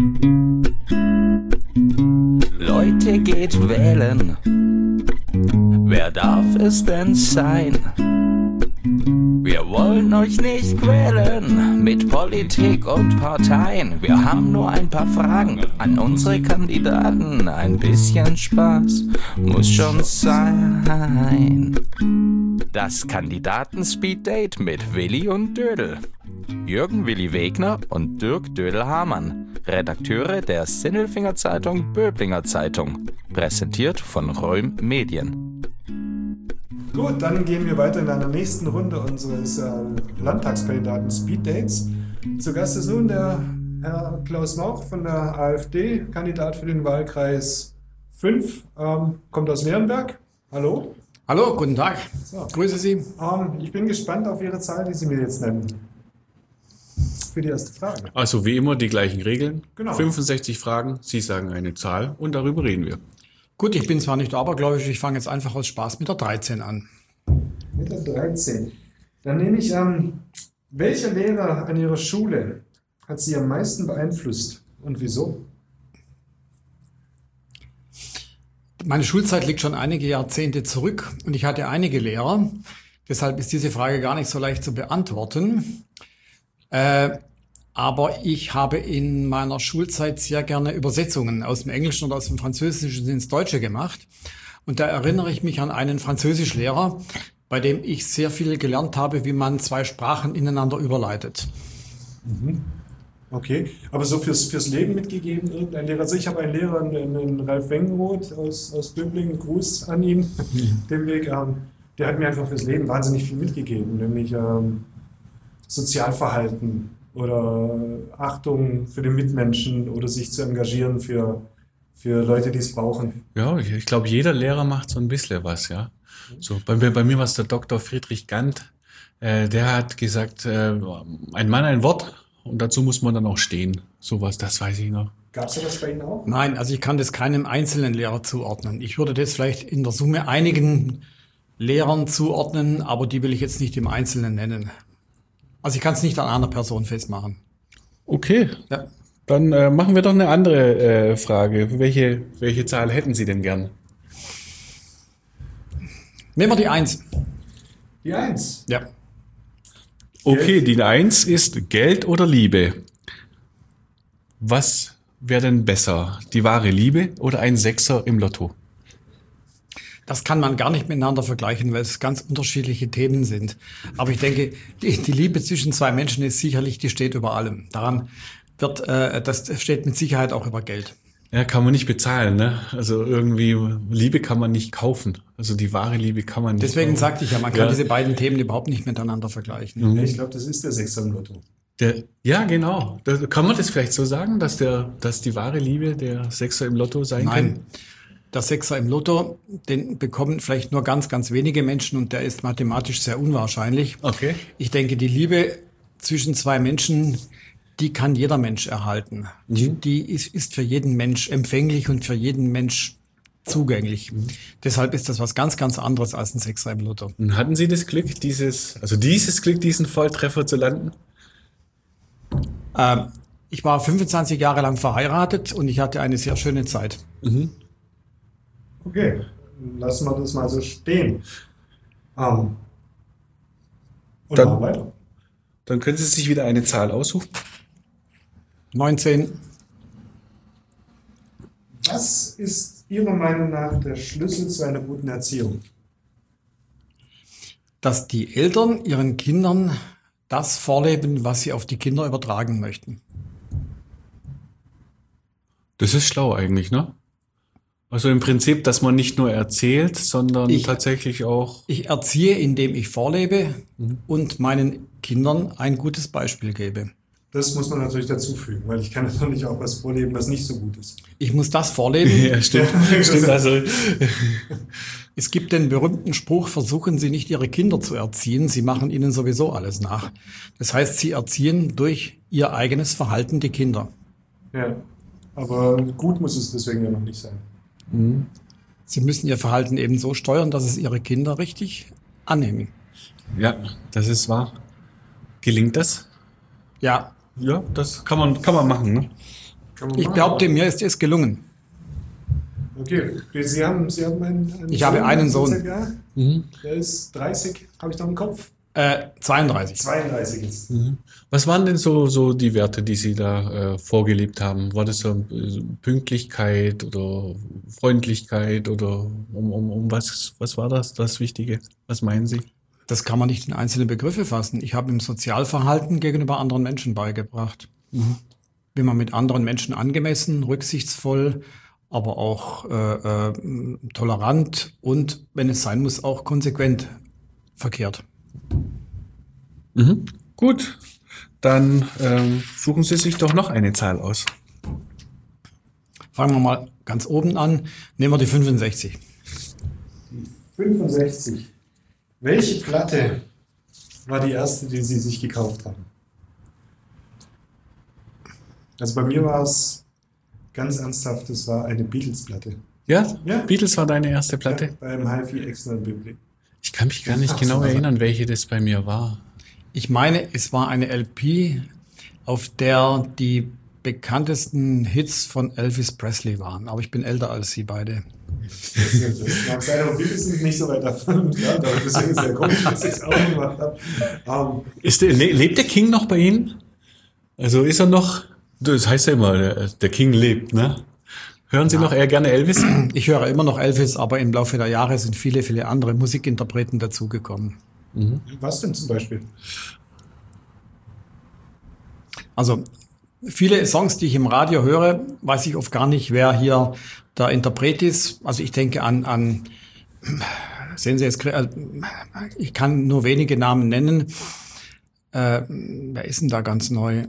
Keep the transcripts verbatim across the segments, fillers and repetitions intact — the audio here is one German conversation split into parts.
Leute, geht wählen. Wer darf es denn sein? Wir wollen euch nicht quälen mit Politik und Parteien. Wir haben nur ein paar Fragen an unsere Kandidaten. Ein bisschen Spaß muss schon sein. Das Kandidaten-Speed-Date mit Willi und Dödel. Jürgen Willi Wegner und Dirk Dödel-Hamann, Redakteure der Sinnelfinger Zeitung Böblinger Zeitung, präsentiert von Röhm Medien. Gut, dann gehen wir weiter in einer nächsten Runde unseres äh, Landtagskandidaten Speed Dates. Zu Gast ist nun der Herr Klaus Mauch von der AfD, Kandidat für den Wahlkreis fünf, ähm, kommt aus Leonberg. Hallo. Hallo, guten Tag. So. Grüße Sie. Ähm, ich bin gespannt auf Ihre Zahl, die Sie mir jetzt nennen. Für die erste Frage. Also wie immer die gleichen Regeln. Genau. fünfundsechzig Fragen, Sie sagen eine Zahl und darüber reden wir. Gut, ich bin zwar nicht abergläubisch, ich fange jetzt einfach aus Spaß mit der dreizehn an. Mit der dreizehn. Dann nehme ich an, ähm, welcher Lehrer an Ihrer Schule hat Sie am meisten beeinflusst und wieso? Meine Schulzeit liegt schon einige Jahrzehnte zurück und ich hatte einige Lehrer. Deshalb ist diese Frage gar nicht so leicht zu beantworten. Äh, aber ich habe in meiner Schulzeit sehr gerne Übersetzungen aus dem Englischen oder aus dem Französischen ins Deutsche gemacht. Und da erinnere ich mich an einen Französischlehrer, bei dem ich sehr viel gelernt habe, wie man zwei Sprachen ineinander überleitet. Mhm. Okay, aber so fürs, fürs Leben mitgegeben, irgendein Lehrer. Also ich habe einen Lehrer, einen Ralf Wengenroth aus, aus Böblingen, Gruß an ihn, dem Weg. Ähm, der hat mir einfach fürs Leben wahnsinnig viel mitgegeben, nämlich ähm, Sozialverhalten oder Achtung für den Mitmenschen oder sich zu engagieren für, für Leute, die es brauchen. Ja, ich, ich glaube, jeder Lehrer macht so ein bisschen was, ja. So, bei mir, bei mir war es der Doktor Friedrich Gant, äh, der hat gesagt, äh, ein Mann, ein Wort. Und dazu muss man dann auch stehen. Sowas, das weiß ich noch. Gab es das bei Ihnen auch? Nein, also ich kann das keinem einzelnen Lehrer zuordnen. Ich würde das vielleicht in der Summe einigen Lehrern zuordnen, aber die will ich jetzt nicht im Einzelnen nennen. Also ich kann es nicht an einer Person festmachen. Okay, ja. Dann äh, machen wir doch eine andere äh, Frage. Welche, welche Zahl hätten Sie denn gern? Nehmen wir die Eins. Die Eins? Ja. Okay, die Eins ist Geld oder Liebe. Was wäre denn besser? Die wahre Liebe oder ein Sechser im Lotto? Das kann man gar nicht miteinander vergleichen, weil es ganz unterschiedliche Themen sind. Aber ich denke, die, die Liebe zwischen zwei Menschen ist sicherlich, die steht über allem. Daran wird, äh, das steht mit Sicherheit auch über Geld. Ja, kann man nicht bezahlen, ne? Also irgendwie, Liebe kann man nicht kaufen. Also die wahre Liebe kann man nicht Deswegen kaufen. sagte ich ja, man kann ja. diese beiden Themen überhaupt nicht miteinander vergleichen. Mhm. Ich glaube, das ist der Sechser im Lotto. Der, ja, genau. Da, kann man das vielleicht so sagen, dass der, dass die wahre Liebe der Sechser im Lotto sein Nein. kann? Der Sechser im Lotto, den bekommen vielleicht nur ganz, ganz wenige Menschen und der ist mathematisch sehr unwahrscheinlich. Okay. Ich denke, die Liebe zwischen zwei Menschen, die kann jeder Mensch erhalten. Mhm. Die ist, ist für jeden Mensch empfänglich und für jeden Mensch zugänglich. Mhm. Deshalb ist das was ganz, ganz anderes als ein Sechser im Lotto. Und hatten Sie das Glück, dieses, also dieses Glück, diesen Volltreffer zu landen? Ähm, ich war fünfundzwanzig Jahre lang verheiratet und ich hatte eine sehr schöne Zeit. Mhm. Okay, lassen wir das mal so stehen. Um, und dann, machen weiter. Dann können Sie sich wieder eine Zahl aussuchen. neunzehn. Was ist Ihrer Meinung nach der Schlüssel zu einer guten Erziehung? Dass die Eltern ihren Kindern das vorleben, was sie auf die Kinder übertragen möchten. Das ist schlau eigentlich, ne? Also im Prinzip, dass man nicht nur erzählt, sondern ich, tatsächlich auch... Ich erziehe, indem ich vorlebe mhm. und meinen Kindern ein gutes Beispiel gebe. Das muss man natürlich dazu fügen, weil ich kann natürlich auch was vorleben, was nicht so gut ist. Ich muss das vorleben. Ja, stimmt. stimmt also. Es gibt den berühmten Spruch, versuchen Sie nicht Ihre Kinder zu erziehen, Sie machen ihnen sowieso alles nach. Das heißt, Sie erziehen durch Ihr eigenes Verhalten die Kinder. Ja, aber gut muss es deswegen ja noch nicht sein. Mhm. Sie müssen Ihr Verhalten eben so steuern, dass es Ihre Kinder richtig annehmen. Ja, das ist wahr. Gelingt das? Ja. Ja, das kann man, kann man machen, ne? Kann man Ich machen. behaupte, mir ist es gelungen. Okay, Sie haben, Sie haben einen, einen Ich habe einen Sohn. vierzehn Jahre. Mhm. Der ist dreißig, habe ich noch im Kopf. Äh, zweiunddreißig. zweiunddreißig ist. Mhm. Was waren denn so, so die Werte, die Sie da äh, vorgelebt haben? War das so äh, Pünktlichkeit oder Freundlichkeit oder um, um, um was, was war das, das Wichtige? Was meinen Sie? Das kann man nicht in einzelne Begriffe fassen. Ich habe ihm Sozialverhalten gegenüber anderen Menschen beigebracht. Mhm. Wie man mit anderen Menschen angemessen, rücksichtsvoll, aber auch äh, äh, tolerant und, wenn es sein muss, auch konsequent verkehrt. Mhm. Gut, dann ähm, suchen Sie sich doch noch eine Zahl aus. Fangen wir mal ganz oben an. Nehmen wir die fünfundsechzig. fünfundsechzig. Welche Platte war die erste, die Sie sich gekauft haben? Also bei mir war es ganz ernsthaft, es war eine Beatles-Platte. Ja? Ja. Beatles war deine erste Platte? Ja, beim Hi-Fi Extra Bibli. Ich kann mich gar nicht Ach, genau so, erinnern, welche das bei mir war. Ich meine, es war eine L P, auf der die bekanntesten Hits von Elvis Presley waren. Aber ich bin älter als Sie beide. Das mag sein, aber Beatles sind nicht so weit davon entfernt, aber deswegen ist es sehr komisch, dass ich es auch gemacht habe. Um, Ist der, le- lebt der King noch bei Ihnen? Also ist er noch, das heißt ja immer, der, der King lebt, ne? Hören Sie noch eher gerne Elvis? Ich höre immer noch Elvis, aber im Laufe der Jahre sind viele, viele andere Musikinterpreten dazugekommen. was denn zum Beispiel? Also viele Songs, die ich im Radio höre, weiß ich oft gar nicht, wer hier der Interpret ist. Also ich denke an, an sehen Sie jetzt, ich kann nur wenige Namen nennen. Äh, wer ist denn da ganz neu?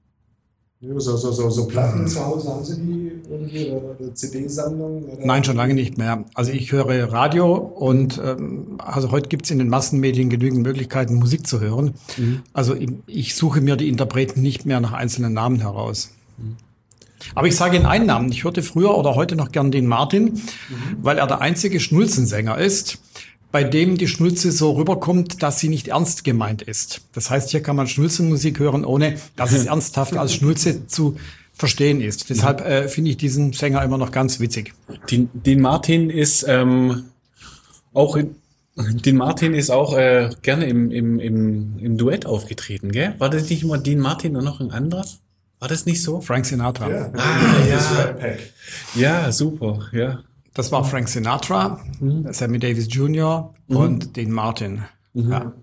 So, so, so, so Platten zu Hause, haben Sie die irgendwie oder, oder C D-Sammlung? Oder? Nein, schon lange nicht mehr. Also ich höre Radio und ähm, also heute gibt es in den Massenmedien genügend Möglichkeiten, Musik zu hören. Mhm. Also ich, ich suche mir die Interpreten nicht mehr nach einzelnen Namen heraus. Mhm. Aber ich sage Ihnen einen Namen. Ich hörte früher oder heute noch gern Dean Martin, mhm. weil er der einzige Schnulzensänger ist, bei dem die Schnulze so rüberkommt, dass sie nicht ernst gemeint ist. Das heißt, hier kann man Schnulzenmusik hören, ohne dass es ernsthaft als Schnulze zu verstehen ist. Deshalb äh, finde ich diesen Sänger immer noch ganz witzig. Dean, Dean Martin ist ähm, auch in, Dean Martin ist auch äh, gerne im, im, im, im Duett aufgetreten, gell? War das nicht immer Dean Martin und noch ein anderer? War das nicht so? Frank Sinatra. Ja, Ah, das ja. Red Pack. Ja, super, ja. Das war Frank Sinatra, mhm. Sammy Davis Junior Mhm. und Dean Martin. Mhm. Ja.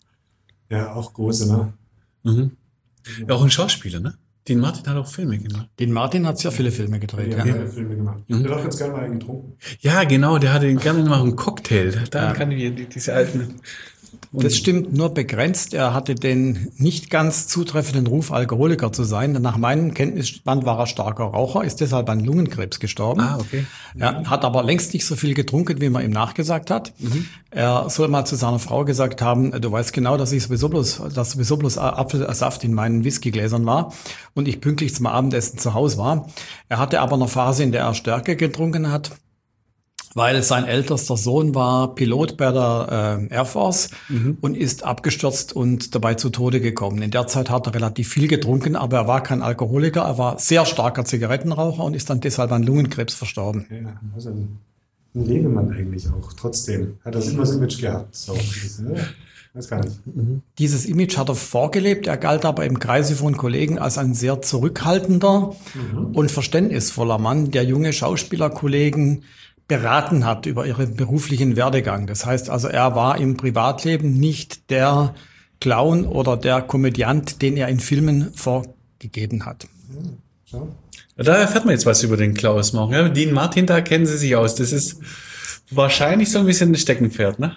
Ja, auch große, ne? Mhm. Ja, auch ein Schauspieler, ne? Dean Martin hat auch Filme gemacht. Dean Martin hat sehr viele Filme gedreht. Ja, Ja, ja. Filme gemacht. Mhm. Der hat auch ganz gerne mal einen getrunken. Ja, genau, der hatte gerne mal einen Cocktail. Da Ja. kann ich die- diese alten. Das stimmt nur begrenzt. Er hatte den nicht ganz zutreffenden Ruf, Alkoholiker zu sein. Nach meinem Kenntnisstand war er starker Raucher, ist deshalb an Lungenkrebs gestorben. Ah, okay. Er hat aber längst nicht so viel getrunken, wie man ihm nachgesagt hat. Mhm. Er soll mal zu seiner Frau gesagt haben, du weißt genau, dass ich sowieso bloß, dass sowieso bloß Apfelsaft in meinen Whiskygläsern war und ich pünktlich zum Abendessen zu Hause war. Er hatte aber eine Phase, in der er Stärke getrunken hat, weil sein ältester Sohn war Pilot bei der äh, Air Force mhm. und ist abgestürzt und dabei zu Tode gekommen. In der Zeit hat er relativ viel getrunken, aber er war kein Alkoholiker, er war sehr starker Zigarettenraucher und ist dann deshalb an Lungenkrebs verstorben. Ja, also ein Lebemann eigentlich auch. Trotzdem hat er immer das Image gehabt. So, das, ne? Weiß gar nicht. Mhm. Dieses Image hat er vorgelebt. Er galt aber im Kreise von Kollegen als ein sehr zurückhaltender mhm. und verständnisvoller Mann, der junge Schauspielerkollegen beraten hat über ihren beruflichen Werdegang. Das heißt also, er war im Privatleben nicht der Clown oder der Komödiant, den er in Filmen vorgegeben hat. Ja, so. Da erfährt man jetzt was über den Klaus Mauch. Ja, Dean Martin, da kennen Sie sich aus. Das ist wahrscheinlich so ein bisschen ein Steckenpferd, ne?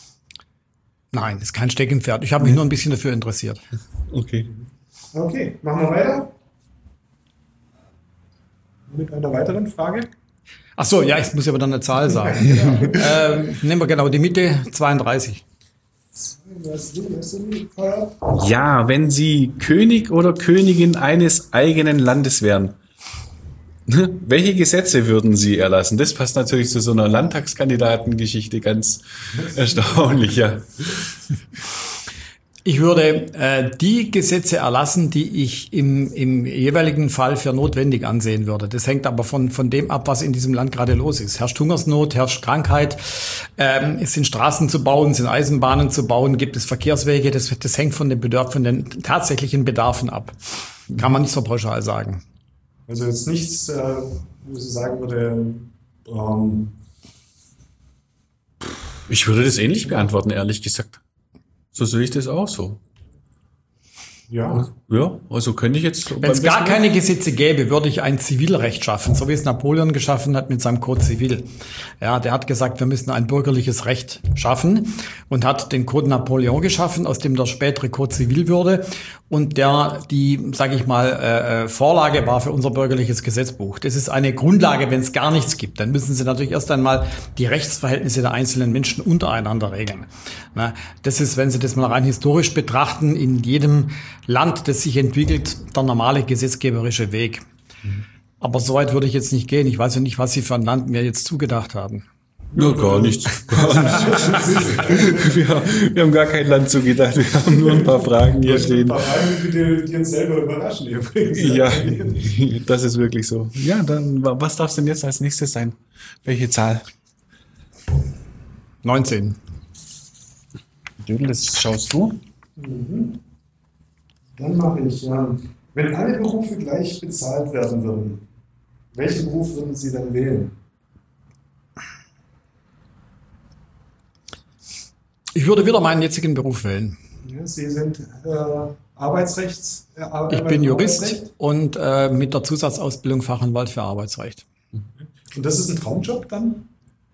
Nein, das ist kein Steckenpferd. Ich habe mich nur ein bisschen dafür interessiert. Okay. Okay, machen wir weiter. Mit einer weiteren Frage. Ach so, ja, ich muss aber dann eine Zahl sagen. ähm, nehmen wir genau die Mitte, zweiunddreißig. Ja, wenn Sie König oder Königin eines eigenen Landes wären, welche Gesetze würden Sie erlassen? Das passt natürlich zu so einer Landtagskandidatengeschichte ganz erstaunlich, ja. Ich würde äh, die Gesetze erlassen, die ich im, im jeweiligen Fall für notwendig ansehen würde. Das hängt aber von, von dem ab, was in diesem Land gerade los ist. Herrscht Hungersnot, herrscht Krankheit, ähm, es sind Straßen zu bauen, sind Eisenbahnen zu bauen, gibt es Verkehrswege. Das, das hängt von den, Bedarf, von den tatsächlichen Bedarfen ab. Kann man nicht so pauschal sagen. Also jetzt nichts, äh, wo Sie sagen würde, ähm, ich würde das ähnlich beantworten, ehrlich gesagt. So sehe ich das auch so. ja. Ja, also könnte ich jetzt... Wenn es gar keine Gesetze gäbe, würde ich ein Zivilrecht schaffen, so wie es Napoleon geschaffen hat mit seinem Code Civil. Ja, der hat gesagt, wir müssen ein bürgerliches Recht schaffen und hat den Code Napoleon geschaffen, aus dem der spätere Code Civil würde und der die, sage ich mal, äh, Vorlage war für unser bürgerliches Gesetzbuch. Das ist eine Grundlage, wenn es gar nichts gibt. Dann müssen Sie natürlich erst einmal die Rechtsverhältnisse der einzelnen Menschen untereinander regeln. Na, das ist, wenn Sie das mal rein historisch betrachten, in jedem Land, das sich entwickelt, der normale gesetzgeberische Weg. Mhm. Aber so weit würde ich jetzt nicht gehen. Ich weiß ja nicht, was Sie für ein Land mir jetzt zugedacht haben. Ja, gar nichts. Gar nichts. wir, wir haben gar kein Land zugedacht. Wir haben nur ein paar Fragen hier stehen. Ein paar Fragen, die, die uns selber überraschen übrigens. Ja, das ist wirklich so. Ja, dann, was darf es denn jetzt als nächstes sein? Welche Zahl? neunzehn. Dödel, das schaust du? Mhm. Dann mache ich, ja. Wenn alle Berufe gleich bezahlt werden würden, welchen Beruf würden Sie dann wählen? Ich würde wieder meinen jetzigen Beruf wählen. Ja, Sie sind äh, Arbeitsrechts... Äh, Ar- Ich bin Jurist Arbeitsrecht. und äh, mit der Zusatzausbildung Fachanwalt für Arbeitsrecht. Und das ist ein Traumjob dann?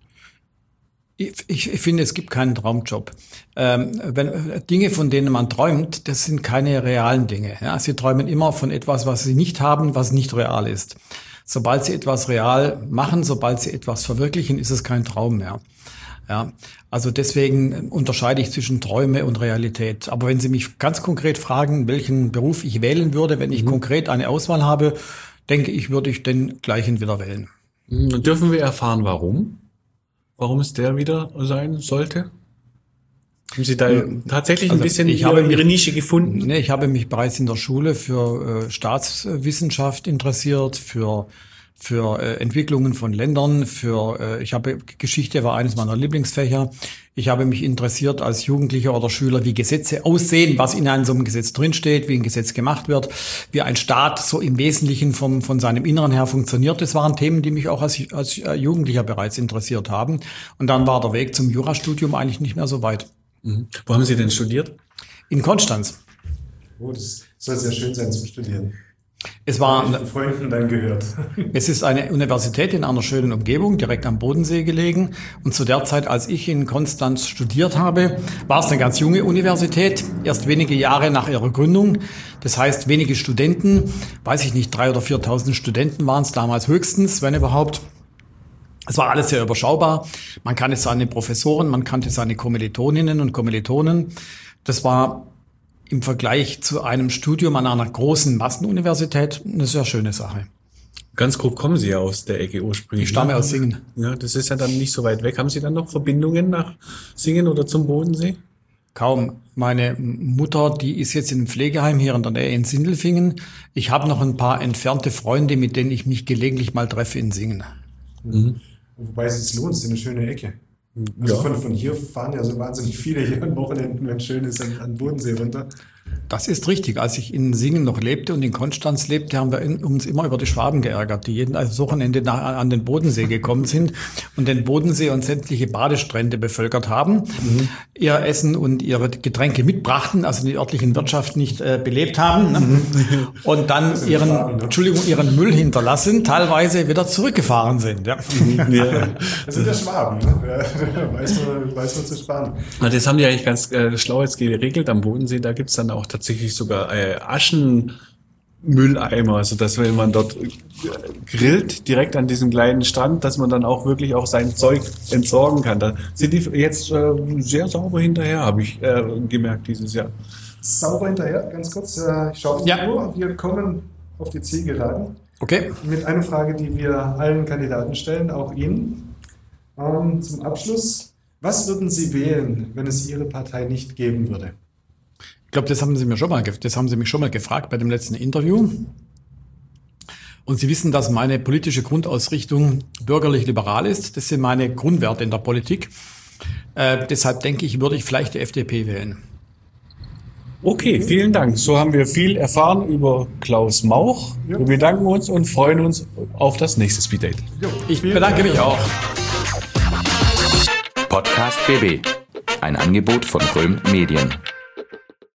Ich, ich, ich finde, es gibt keinen Traumjob. Ähm, wenn, Dinge, von denen man träumt, das sind keine realen Dinge. Ja? Sie träumen immer von etwas, was sie nicht haben, was nicht real ist. Sobald sie etwas real machen, sobald sie etwas verwirklichen, ist es kein Traum mehr. Ja, also deswegen unterscheide ich zwischen Träume und Realität. Aber wenn Sie mich ganz konkret fragen, welchen Beruf ich wählen würde, wenn ich mhm. konkret eine Auswahl habe, denke ich, würde ich den gleichen wieder wählen. Mhm. Dürfen wir erfahren, warum? Warum es der wieder sein sollte? Haben Sie da ja, tatsächlich also ein bisschen ich ihre, habe mich, ihre Nische gefunden? Nee, ich habe mich bereits in der Schule für äh, Staatswissenschaft interessiert, für für äh, Entwicklungen von Ländern, für äh, ich habe Geschichte war eines meiner Lieblingsfächer. Ich habe mich interessiert als Jugendlicher oder Schüler, wie Gesetze aussehen, was in einem so einem Gesetz drinsteht, wie ein Gesetz gemacht wird, wie ein Staat so im Wesentlichen vom von seinem Inneren her funktioniert. Das waren Themen, die mich auch als als Jugendlicher bereits interessiert haben. Und dann war der Weg zum Jurastudium eigentlich nicht mehr so weit. Mhm. Wo haben Sie denn studiert? In Konstanz. Oh, das soll sehr schön sein zum Studieren. Es war, ich Freunden dann gehört. Es ist eine Universität in einer schönen Umgebung, direkt am Bodensee gelegen. Und zu der Zeit, als ich in Konstanz studiert habe, war es eine ganz junge Universität, erst wenige Jahre nach ihrer Gründung. Das heißt, wenige Studenten, weiß ich nicht, drei oder viertausend Studenten waren es damals höchstens, wenn überhaupt. Es war alles sehr überschaubar. Man kannte seine Professoren, man kannte seine Kommilitoninnen und Kommilitonen. Das war im Vergleich zu einem Studium an einer großen Massenuniversität eine sehr schöne Sache. Ganz grob kommen Sie ja aus der Ecke ursprünglich. Ich stamme aus Singen. Ja, das ist ja dann nicht so weit weg. Haben Sie dann noch Verbindungen nach Singen oder zum Bodensee? Kaum. Meine Mutter, die ist jetzt in einem Pflegeheim hier in der Nähe in Sindelfingen. Ich habe noch ein paar entfernte Freunde, mit denen ich mich gelegentlich mal treffe in Singen. Mhm. Wobei es sich lohnt, es ist eine schöne Ecke. Also ja. von, von hier fahren ja so wahnsinnig viele hier an Wochenenden, wenn es schön ist, an, an Bodensee runter. Das ist richtig. Als ich in Singen noch lebte und in Konstanz lebte, haben wir in, uns immer über die Schwaben geärgert, die jeden also Wochenende nach, an den Bodensee gekommen sind und den Bodensee und sämtliche Badestrände bevölkert haben, mhm. ihr Essen und ihre Getränke mitbrachten, also die örtlichen Wirtschaft nicht äh, belebt haben, ne? mhm. und dann ihren, Schwaben, ne? Entschuldigung, ihren Müll hinterlassen, teilweise wieder zurückgefahren sind. Ja. Ja. Das sind ja Schwaben, ne? weiß, man, weiß man zu sparen. Das haben die eigentlich ganz äh, schlau jetzt geregelt am Bodensee, da gibt's dann auch tatsächlich sogar äh, Aschenmülleimer, also dass wenn man dort äh, grillt, direkt an diesem kleinen Stand, dass man dann auch wirklich auch sein Zeug entsorgen kann. Da sind die jetzt äh, sehr sauber hinterher, habe ich äh, gemerkt dieses Jahr. Sauber hinterher, ganz kurz, äh, ich schaue auf die ja. Uhr, wir kommen auf die Zielgeraden. Okay. Mit einer Frage, die wir allen Kandidaten stellen, auch Ihnen. Ähm, zum Abschluss, was würden Sie wählen, wenn es Ihre Partei nicht geben würde? Ich glaube, das haben Sie mir schon mal, das haben Sie mich schon mal gefragt bei dem letzten Interview. Und Sie wissen, dass meine politische Grundausrichtung bürgerlich-liberal ist. Das sind meine Grundwerte in der Politik. Äh, deshalb denke ich, würde ich vielleicht die F D P wählen. Okay, vielen Dank. So haben wir viel erfahren über Klaus Mauch. Ja. Wir bedanken uns und freuen uns auf das nächste Speed Date. Ich bedanke mich auch. Podcast B B. Ein Angebot von Röhm Medien.